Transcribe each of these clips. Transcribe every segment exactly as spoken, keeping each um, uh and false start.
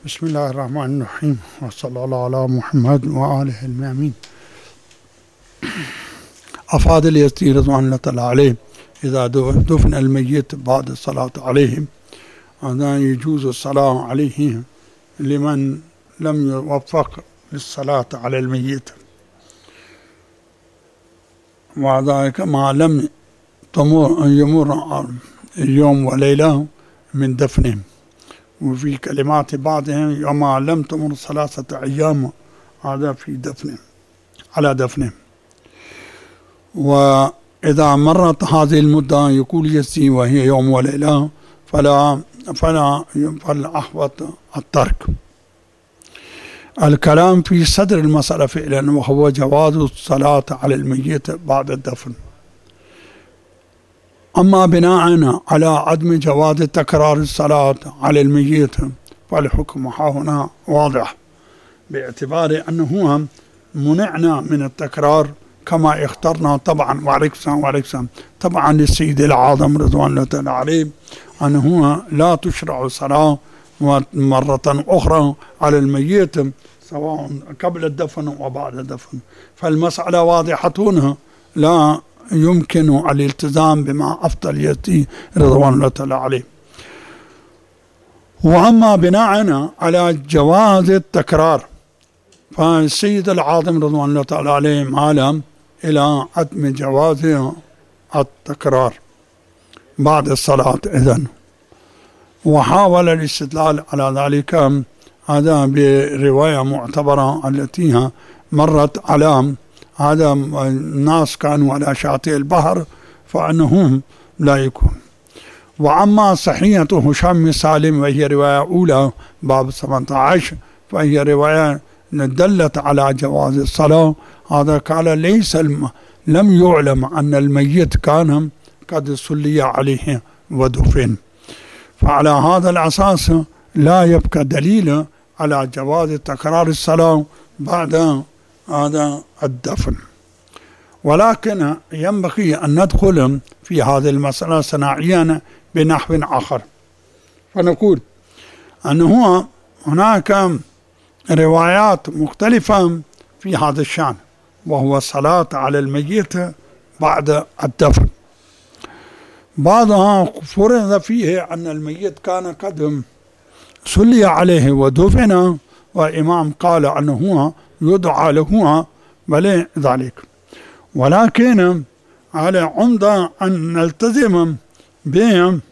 بسم الله الرحمن الرحيم، وصلى الله على محمد وآله المأمين. أفاد اليزدي رضوان الله تعالى عليه إذا دفن الميت بعد الصلاة عليهم هذا يجوز الصلاة عليه لمن لم يوفق للصلاة على الميت، وذلك ما لم تمر يمر يوم وليلة من دفنهم. وفي كلمات بعضهم وما لم تمر ثلاثة أيام هذا في دفنهم على دفنهم. وإذا مرت هذه المدة يقول يزدي وهي يوم وليلة فلا فلا فالأحوط الترك. الكلام في صدر المسألة فعلا وهو جواز الصلاة على الميت بعد الدفن. أما بناء على عدم جواز تكرار الصلاة على الميت فالحكم هنا واضح، باعتبار أنه منعنا من التكرار كما اخترنا طبعا وعركسا وعركسا طبعا للسيد العظم رضوان الله تعالى عليه أنه لا تشرع الصلاة مرة أخرى على الميت سواء قبل الدفن وبعد الدفن. فالمسألة واضحة هنا، لا يمكن الالتزام بما أفتى يزدي رضوان الله تعالى عليه. وأما بناء على جواز التكرار فالسيد العاظم رضوان الله تعالى عليه مال إلى عدم جواز التكرار بعد الصلاة إذن، وحاول الاستدلال على ذلك هذا برواية معتبرة التي مرت على هذا الناس كانوا على شاطئ البحر فأنهم لا يكون. وأما صحيحة هشام بن سالم وهي رواية أولى باب ثمانية عشر فهي رواية دلت على جواز الصلاة. هذا قال ليس الم... لم يعلم أن الميت كان قد صلي عليه ودفن، فعلى هذا الأساس لا يبقى دليل على جواز تكرار الصلاة بعد هذا الدفن. ولكن ينبغي أن ندخل في هذه المسألة صناعيا بنحو آخر، فنقول أنه هناك روايات مختلفة في هذا الشأن وهو الصلاة على الميت بعد الدفن. بعضها فرض فيه أن الميت كان قد صلي عليه ودفن، وإمام قال أنه يدعى له بل ذلك. ولكن على عمدة أن نلتزم بهم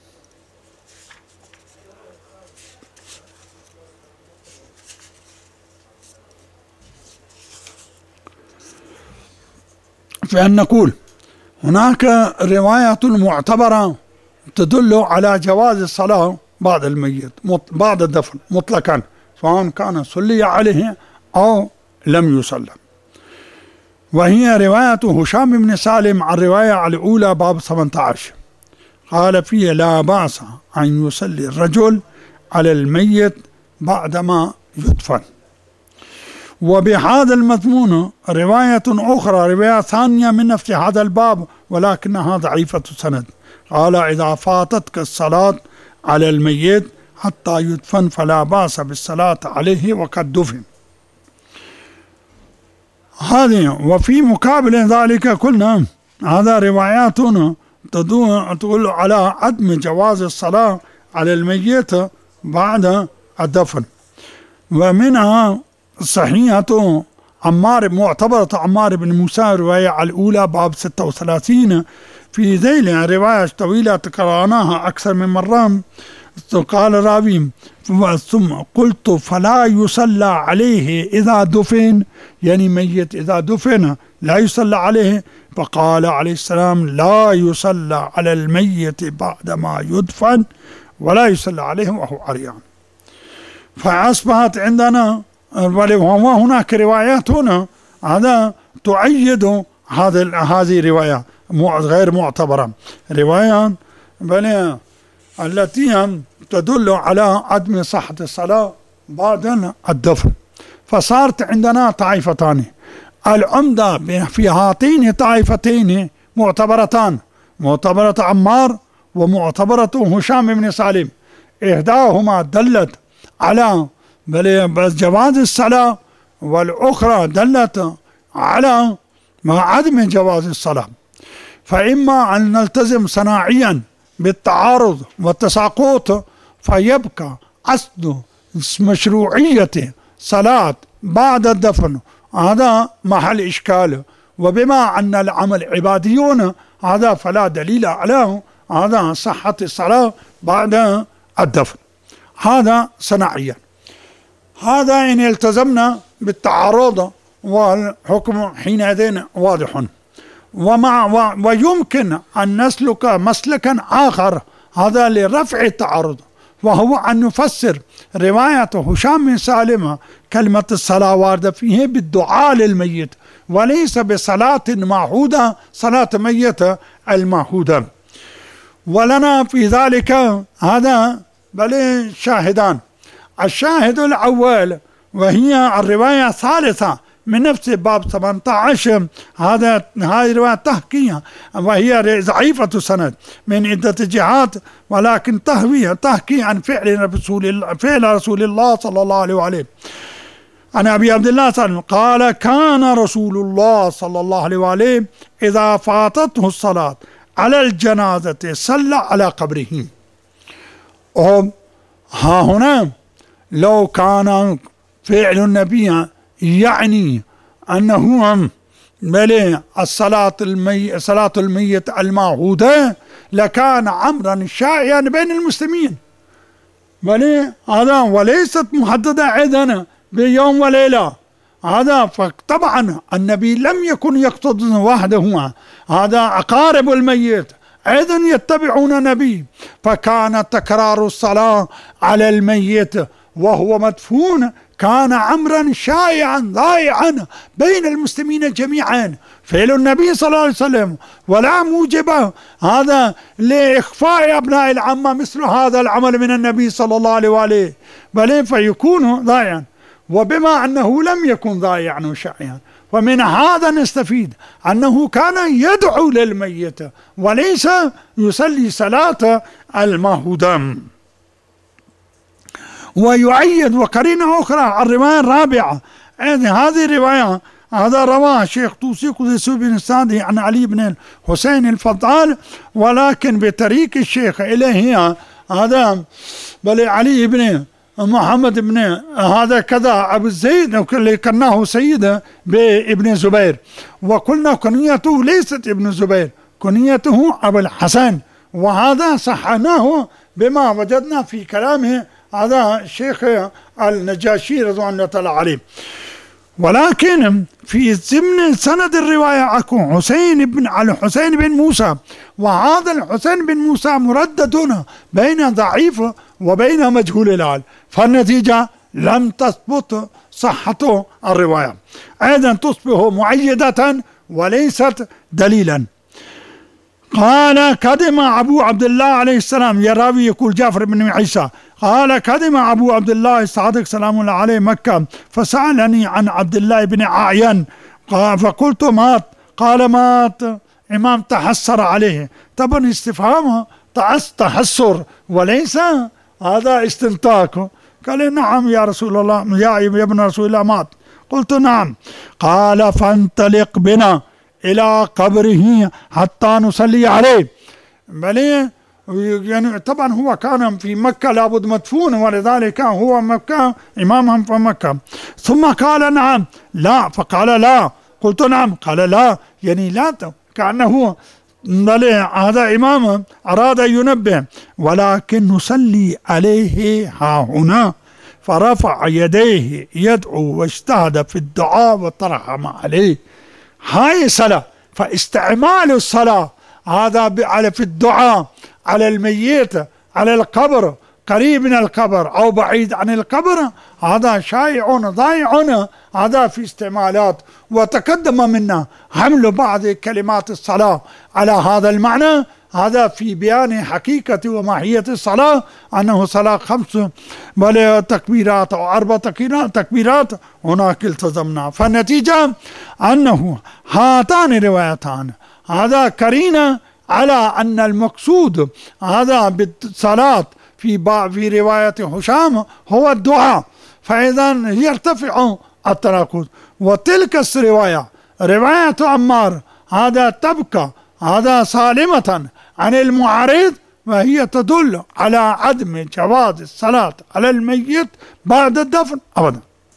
فأن نقول هناك رواية معتبرة تدل على جواز الصلاة بعد الميت بعد الدفن مطلقا سواء كان صلي عليه أو لم يصلى، وهي رواية هشام بن سالم عن الرواية الأولى باب ثمانية عشر قال فيه لا بأس أن يصلي الرجل على الميت بعدما يدفن. وبهذا المضمون رواية أخرى رواية ثانية من نفس هذا الباب ولكنها ضعيفة السند قال إذا فاتتك الصلاة على الميت حتى يدفن فلا بأس بالصلاة عليه وقد دفن. هذه وفي مقابل ذلك قلنا هذا روايات تدل على عدم جواز الصلاة على الميت بعد الدفن. ومنها صحيحة عمار معتبرة عمار بن موسى رواية الأولى باب ستة وثلاثين في ذيل رواية طويلة قرأناها أكثر من مرة. قال راوي ثم قلت فلا يصلى عليه إذا دفن، يعني ميت إذا دفن لا يصلى عليه، فقال عليه السلام لا يصلى على الميت بعدما يدفن ولا يصلى عليه وهو عريان. فأصبحت عندنا وهناك روايات هنا هذا تؤيد هذه هذه الرواية غير معتبرة، رواية بل التي تدل على عدم صحة الصلاة بعد الدفن. فصارت عندنا طائفتان، العمدة في هاتين طائفتين معتبرتان، معتبرة عمار ومعتبرة هشام بن سالم. إحداهما دلت على جواز الصلاة، والأخرى دلت على عدم جواز الصلاة. فإما أن نلتزم صناعيا بالتعارض والتساقط فيبقى أصل مشروعية صلاة بعد الدفن هذا محل إشكال، وبما أن العمل عباديون هذا فلا دليل على هذا صحة الصلاة بعد الدفن. هذا صناعيا. هذا إن التزمنا بالتعارض والحكم حينئذ واضح. ومع ويمكن أن نسلك مسلكا آخر هذا لرفع التعارض، وهو أن نفسر رواية هشام بن سالم كلمة الصلاة واردة فيه بالدعاء للميت وليس بصلاة معهودة، صلاة ميت المعهودة. ولنا في ذلك هذا بل شاهدان. الشاهد الأول وهي الرواية الثالثة من نفس باب ثمانية عشر، هذا هذه رواية تحكيها وهي ضعيفة سند من عدة جهات، ولكن تهوي تحكي عن فعل رسول الله فعل رسول الله صلى الله عليه وآله. عن أبي عبد الله صلى الله عليه وسلم قال: كان رسول الله صلى الله عليه وآله إذا فاتته الصلاة على الجنازة صلى على قبره. ها هنا لو كان فعل النبي يعني أنه بل الصلاة المي صلاة الميت المعهودة لكان أمرا شائعا بين المسلمين، بل هذا وليست محددة عندنا بيوم وليلة. هذا فطبعا النبي لم يكن يقصد وحده، هذا أقارب الميت أيضا يتبعون النبي، فكان تكرار الصلاة على الميت وهو مدفون كان أمرا شائعا ضائعا بين المسلمين جميعا، فعل النبي صلى الله عليه وسلم، ولا موجب هذا لإخفاء أبناء العامة مثل هذا العمل من النبي صلى الله عليه وآله، بل فيكون ضائعا. وبما أنه لم يكن ضائعا وشائعا، ومن هذا نستفيد أنه كان يدعو للميت وليس يصلي صلاة المعهودة. ويؤيد وقرينة أخرى الرواية الرابعة، هذه الرواية هذا رواها الشيخ طوسي قدس بن سعدي عن علي بن حسين الفضال، ولكن بطريق الشيخ إليه هذا بل علي بن محمد بن هذا كذا أبو الزيد اللي كناه سيدة بابن زبير، وقلنا كنيته ليست ابن زبير، كنيته أبو الحسن، وهذا صحناه بما وجدنا في كلامه هذا الشيخ النجاشي رضوان الله تعالى عليه. ولكن في ضمن سند الرواية أكو حسين بن على حسين بن موسى، وهذا الحسين بن موسى مردد بين ضعيف وبين مجهول الحال، فالنتيجة لم تثبت صحة الرواية، أيضا تصبح مؤيدة وليست دليلا. قال: قدم أبو عبد الله عليه السلام، يراوي يقول جعفر بن عيسى قال: قدم أبو عبد الله الصادق سلام الله عليه مكة فسألني عن عبد الله بن أعين فقلت مات، قال مات إمام تحسر عليه. طبعا استفهام تحسر وليس هذا استنطاق. قال: نعم يا رسول الله، يا ابن رسول الله مات. قلت: نعم. قال: فانطلق بنا إلى قبره حتى نصلي عليه. بل يعني طبعا هو كان في مكة لابد مدفون، ولذلك هو مكة إمامهم في مكة. ثم قال: نعم. لا. فقال: لا. قلت: نعم. قال: لا، يعني لا، كأنه هذا إمام أراد أن ينبه. ولكن نصلي عليه ها هنا. فرفع يديه يدعو واجتهد في الدعاء وترحم عليه. هاي صلاة. فاستعمال الصلاة هذا في الدعاء على الميت على القبر، قريب من القبر أو بعيد عن القبر، هذا شائع ضائع هذا في استعمالات. وتقدم منا حمل بعض كلمات الصلاة على هذا المعنى، هذا في بيان حقيقة وماهية الصلاة، أنه صلاة خمس بل تكبيرات أو أربع تكبيرات هناك التزمنا. فالنتيجة أنه هاتان الروايتان هذا كرينة على أن المقصود هذا بالصلاة في في رواية هشام هو الدعاء، فإذا يرتفع التناقض. وتلك الرواية رواية عمار هذا تبقى هذا سالمة عن المعارض، وهي تدل على عدم جواز الصلاة على الميت بعد الدفن أبدا.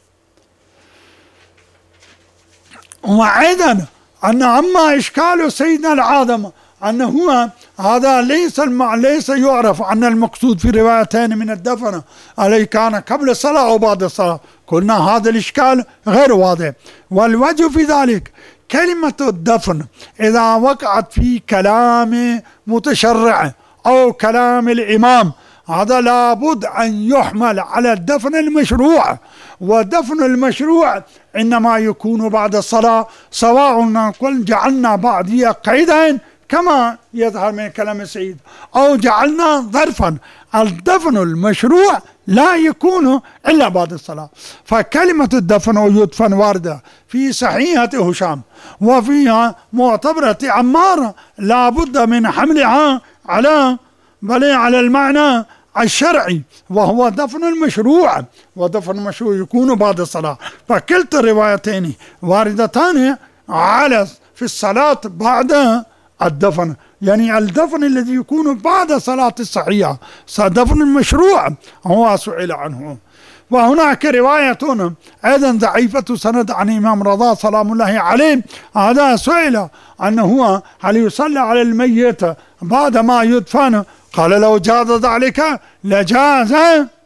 وأيضا أن أما إشكال سيدنا العاظم أنه هو هذا ليس المع... ليس يعرف أن المقصود في روايتين من الدفن عليه كان قبل الصلاة أو بعد الصلاة، قلنا هذا الإشكال غير واضح. والوجه في ذلك كلمة الدفن إذا وقعت في كلام متشرع أو كلام الإمام هذا لابد أن يحمل على الدفن المشروع، ودفن المشروع إنما يكون بعد الصلاة، سواء نقول جعلنا بعضية قيدين كما يظهر من كلام السيد أو جعلنا ظرفا. الدفن المشروع لا يكون إلا بعد الصلاة. فكلمة الدفن ويدفن واردة في صحيحة هشام وفيها معتبرة عمار لا بد من حملها على بل على المعنى الشرعي وهو دفن المشروع، ودفن المشروع يكون بعد الصلاة. فكلتا الروايتين واردتان على في الصلاة بعد الدفن، يعني الدفن الذي يكون بعد صلاة الصحيحة دفن المشروع هو سئل عنه. وهناك رواية أيضا ضعيفة سند عن إمام رضا سلام الله عليه، هذا سئل أنه هو هل يصلى على الميت بعد ما يدفن، قال لو جاز ذلك لجاز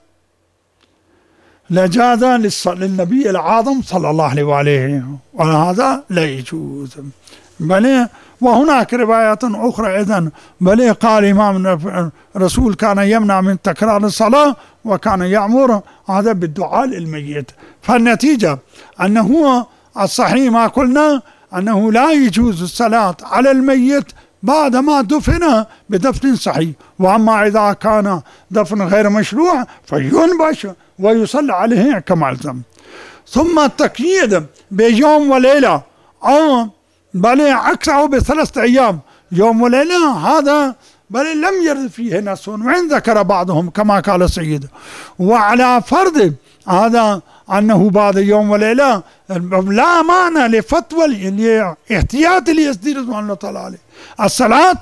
لجاز للنبي العظم صلى الله عليه وآله، وهذا لا يجوز. بل وهناك روايات أخرى إذن بل قال إمام الرسول كان يمنع من تكرار الصلاة وكان يأمر هذا بالدعاء للميت. فالنتيجة أنه الصحيح ما قلنا أنه لا يجوز الصلاة على الميت بعد ما دفن بدفن صحيح. وأما إذا كان دفن غير مشروع فينبش ويصلى عليه كما ألزم. ثم التقييد بيوم وليلة أو بل أكثر بثلاثة أيام يوم وليلة هذا بل لم يرد فيه نص، وإن ذكر بعضهم كما قال السيد. وعلى فرض هذا أنه بعد يوم وليلة لا معنى لفتوى لاحتياط ليزيد رضوان الله تعالى عليه. الصلاة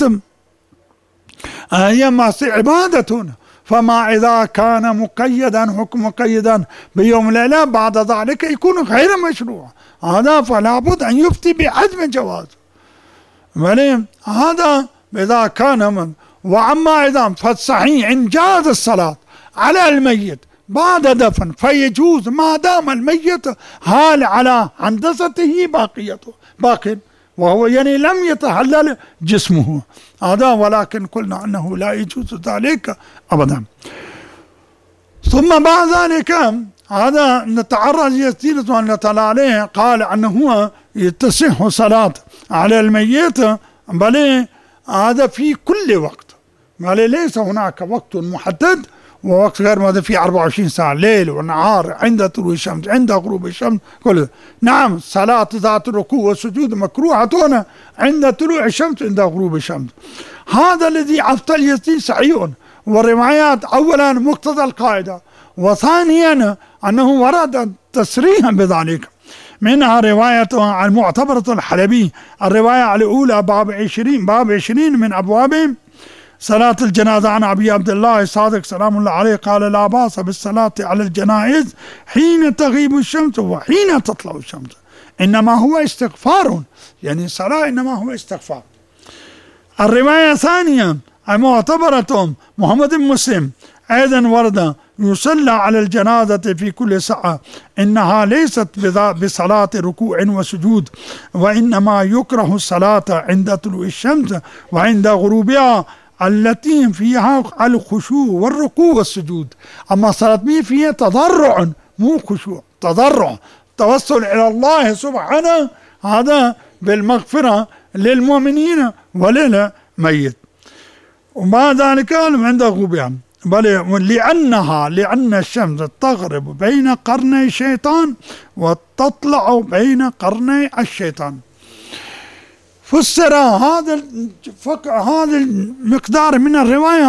هي عبادة، فما إذا كان مقيدا حكم مقيدا بيوم ليلة بعد ذلك يكون غير مشروع، هذا فلا بد أن يفتي بعدم جواز. هذا إذا كان من. وأما إذا فالصحيح إن جاز الصلاة على الميت بعد دفن فيجوز ما دام الميت حال على هندسته باقيته باق، وهو يعني لم يتحلل جسمه هذا، ولكن قلنا أنه لا يجوز ذلك أبدا. ثم بعد ذلك هذا نتعرض يزيد رضوان الله تعالى عليه قال أنه هو تصح صلاة على الميت بل هذا في كل وقت، بل ليس هناك وقت محدد ووقت غير ماذا في أربعة وعشرين ساعة ليل ونهار عند طلوع الشمس عند غروب الشمس كل. نعم صلاة ذات الركوع والسجود مكروهة هنا عند طلوع الشمس عند غروب الشمس. هذا الذي أفضل يزيد صحيح، والروايات أولا مقتضى القاعدة، وثانيا أنه ورد تصريحا بذلك. منها رواية المعتبرة الحلبي الرواية الأولى باب عشرين باب عشرين من أبواب صلاة الجنازة عن أبي عبد الله الصادق سلام الله عليه قال لا بأس بالصلاة على الجنائز حين تغيب الشمس وحين تطلع الشمس، إنما هو استغفار، يعني الصلاة إنما هو استغفار. الرواية الثانية المعتبرة محمد بن مسلم أيضا ورد يصلى على الجنازة في كل ساعة، إنها ليست بصلاة ركوع وسجود، وإنما يكره الصلاة عند طلوع الشمس وعند غروبها التي فيها الخشوع والركوع والسجود. أما صلاة مين فيها تضرع مو خشوع، تضرع توسل إلى الله سبحانه هذا بالمغفرة للمؤمنين وللميت. وما ذلك عند غروبها بل لأنها لأن الشمس تغرب بين قرني الشيطان وتطلع بين قرني الشيطان. فسر هذا هذا المقدار من الرواية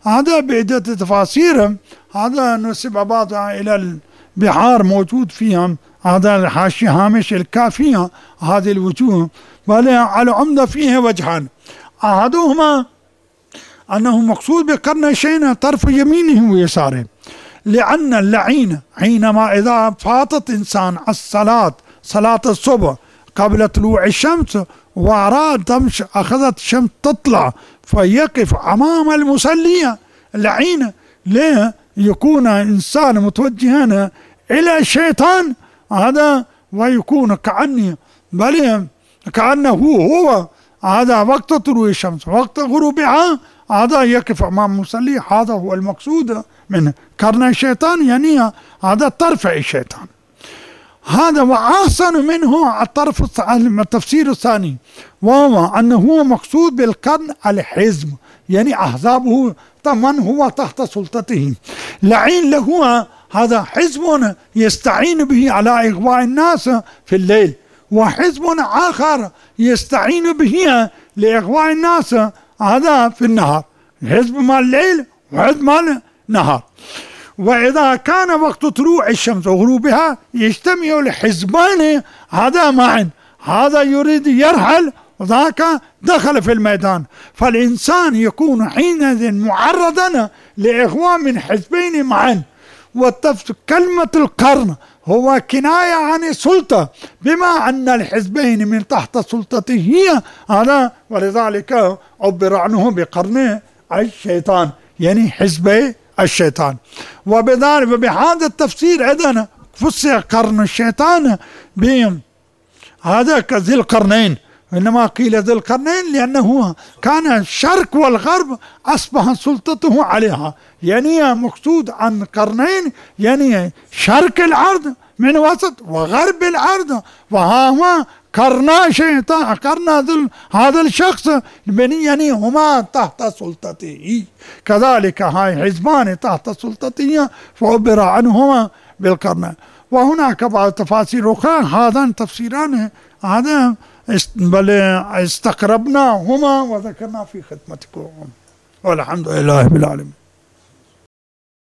هذا بعدة تفاسير، هذا نسب بعضها إلى البحار موجود فيها، هذا الحاشية هامش الكافية هذه الوجوه، بل على عمدة فيه وجهان. أحدهما أنه مقصود بقرنشين طرف يمينه ويساره، لأن اللعين حينما إذا فاتت إنسان الصلاة صلاة الصبح قبل طلوع الشمس وأراد تمشي أخذت الشمس تطلع فيقف أمام المصلي اللعين ليه يكون إنسان متوجها إلى الشيطان هذا، ويكون كأني بل كأنه هو هذا وقت طلوع الشمس وقت غروبها هذا يقف أمام المصلي. هذا هو المقصود من قرن الشيطان، يعني هذا طرف الشيطان. هذا وأحسن منه الطرف التفسير الثاني، وهو أنه مقصود بالقرن الحزب، يعني أحزابه من هو تحت سلطته. لعين له هذا حزب يستعين به على إغواء الناس في الليل، وحزب آخر يستعين به لإغواء الناس هذا في النهار، حزب مال الليل وحزب مال النهار. وإذا كان وقت طلوع الشمس وغروبها يجتمع الحزبان هذا معا، هذا يريد يرحل وذاك دخل في الميدان، فالإنسان يكون حينئذ معرضا لإغواء من حزبين معا. وكلمة القرن هو كناية عن السلطة، بما أن الحزبين من تحت سلطته هذا، ولذلك عبر عنه بقرن الشيطان، يعني حزبي الشيطان. وبذلك وبهذا التفسير أيضا فسر قرن الشيطان بهذا كذي القرنين، إنما قيل ذي القرنين لأنه كان الشرق والغرب أصبح سلطته عليها، يعني مقصود عن قرنين يعني شرق الأرض من وسط وغرب الأرض، وها قرنا شيطان قرنا هذا الشخص يعني هما تحت سلطته، كذلك هاي حزبان تحت سلطته فعبر عنهما بالقرن. وهناك بعض التفاسير أخرى، هذان تفسيران هذا بل استقربناهما وذكرنا في خدمتكم، والحمد لله رب العالمين.